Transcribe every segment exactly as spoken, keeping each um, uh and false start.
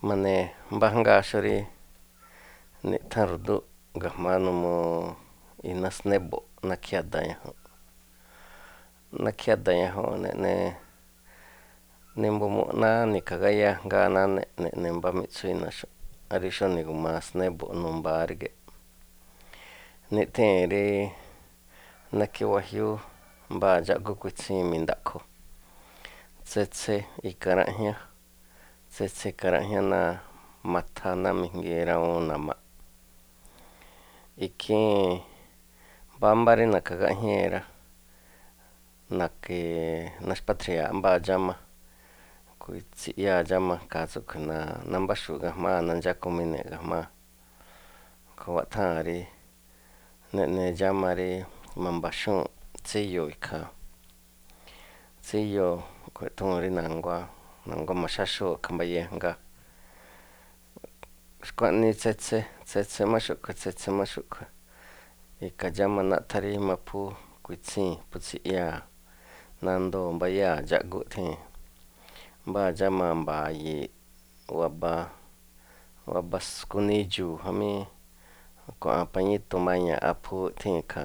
Mane mbajngáxurí niꞌthán ru̱dúꞌ ga̱jma̱á numuu iná snébo̱ꞌ ná kjiáa̱ ñajuunꞌ, ná kjiáa̱ ñajuunꞌ neꞌne nimba̱ꞌmoꞌ náá ni̱ka̱gáyáa ajngáa náá neꞌne mbá miꞌtsú inaxu̱ꞌ rí xúnii gu̱maa snébo̱ꞌ nu̱mba̱a̱ ríge̱ꞌ. Niꞌthée̱n rí nákhí wajiúú mbáa dxáꞌgú kuitsíin mi̱ndaꞌkho, tsetse i̱ka̱ra̱ꞌjñá, tsetse i̱ka̱ra̱ꞌjñá náa matha náa mijngi rawuun na̱ma̱ꞌ. Ikhiin mbámbá rí na̱ka̱gaꞌjñée̱ rá, na̱ke̱ naxpátri̱ya̱a̱ꞌ mbáa dxáma, tsiꞌyáa̱ dxáma ikhaa tsúꞌkhue̱ nambáxu̱u̱ꞌ ga̱jmáa̱ nandxákumine̱e̱ꞌ ga̱jmáa̱, khúwaꞌtháa̱n rí neꞌne dxáma rí ma̱mba̱xúu̱nꞌ tsíyoo̱ ikhaa, tsíyoo̱ khue̱ꞌthúu̱n rí na̱nguá, na̱nguá ma̱xáxóo̱ khaa mbayíí ajngáa. Xkuaꞌnii tsetse, tsetse má xúꞌkhue̱, tsetse má xúꞌkhue̱, ikhaa dxáma naꞌthán rí maphú kuitsíi̱n phú tsiꞌyáa̱ nandoo̱ mbayáa̱ dxáꞌgú thée̱n, mbáa dxáma mba̱ya̱i̱ꞌ waba, waba skuni idxu̱u̱ jamí kua̱ꞌa̱n pañíto̱ maña̱ꞌ aphuu iꞌthée̱n ikhaa.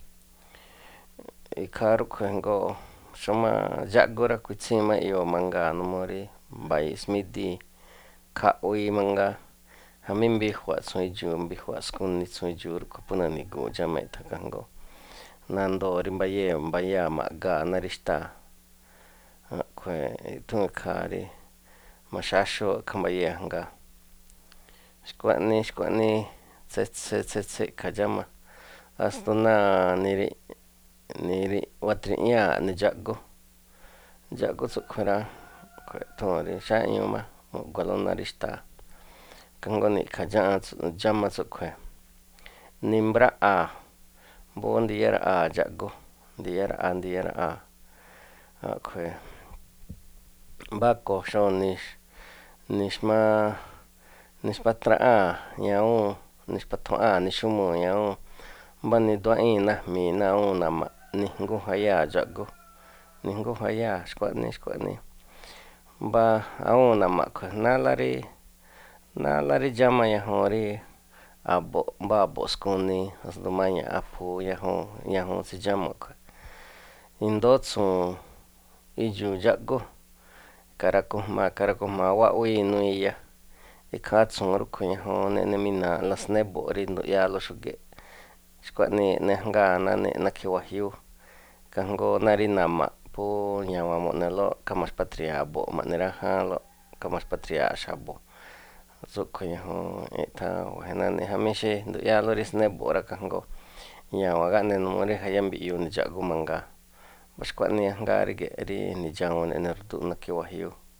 Ikhaa rúꞌkhue̱ jngóo xómá dxáꞌgú rá, kuitsíin má e̱yo̱o̱ mangaa̱ numuu rí mba̱ya̱i̱ꞌ smídíi̱, khaꞌwii mangaa jamí mbijua̱ꞌ tsu̱u̱n idxu̱u̱, mbijua̱ꞌ skuni tsu̱u̱n idxu̱u̱ rúꞌkhue̱ phú na̱ni̱guu̱ꞌ dxáma iꞌthán kajngó nandoo̱ rí mbayée̱ mbayáa̱ ma̱ꞌgaa̱ ná rí xtáa̱. A̱ꞌkhue̱n iꞌthúu̱n ikhaa rí ma̱xáxóo̱ khaa mbayíí ajngáa. Xkuaꞌnii xkuaꞌnii tsetse tsetse i̱ꞌkha̱ dxáma asndo náa ni̱ri̱ꞌ watri̱ꞌñáa̱ꞌ ne̱ dxáꞌgú, dxáꞌgú tsúꞌkhue̱n rá, khue̱ꞌthúu̱n rí xáꞌñuu má mu̱ꞌgua̱lóꞌ ná rí xtáa̱, kajngó niꞌkha̱ dxáma tsúꞌkhue̱ nimbráꞌaa̱, mbóó ndiyáraꞌaa̱ dxáꞌgú, ndiyáraꞌaa̱ ndiyáraꞌaa̱. A̱ꞌkhue̱n mbáko̱ xóo ni̱x ni̱xmá ni̱xpátraꞌáa̱n ñawúun, ni̱xpatjuaꞌáa̱n nixúmúu̱ ñawúun, mbá niduaꞌíi̱n ná jmi̱i̱ ná awúun na̱ma̱ꞌ nijngú jayáa̱ dxáꞌgú, nijngú jayáa̱ xkuaꞌnii xkuaꞌnii. Mbá awúun na̱ma̱ꞌ khue̱n náálá rí, náálá rí dxáma ñajuun rí a̱bo̱ꞌ, mbá a̱bo̱ꞌ skuni asndo maña̱ꞌ aphuu ñajuun, ñajuun tsí dxáma khue̱. I̱ndo̱ó tsu̱wu̱un idxu̱u̱ dxáꞌgú, ka̱rakujma ka̱rakujma̱a̱ wáꞌwíi inuu iya, ikhaa tsu̱wu̱un rúꞌkhue̱n ñajuun neꞌnemína̱aꞌla snébo̱ꞌ rí nduꞌyáálóꞌ xúge̱ꞌ. Xkuaꞌnii eꞌne ajngáa náá nákhí wajiúú, kajngó náá rí na̱ma̱ꞌ phú ña̱wa̱n mo̱ꞌnelóꞌ khaa ma̱xpátri̱ya̱a̱ꞌ a̱bo̱ꞌ ma̱ꞌnerájáánlóꞌ, khaa ma̱xpátri̱ya̱a̱ꞌ xa̱bo̱, tsúꞌkhue̱n ñajuun iꞌthán wajináni̱ jamí xí nduꞌyáálóꞌ rí snébo̱ꞌ rá, kajngó ña̱wa̱n gáꞌne numuu rí jayá mbiꞌyuu ne̱ dxáꞌgú mangaa. Mbá xkuaꞌnii ajngáa ríge̱ꞌ rí ni̱dxawuun neꞌne ru̱dúꞌ nákhí wajiúú.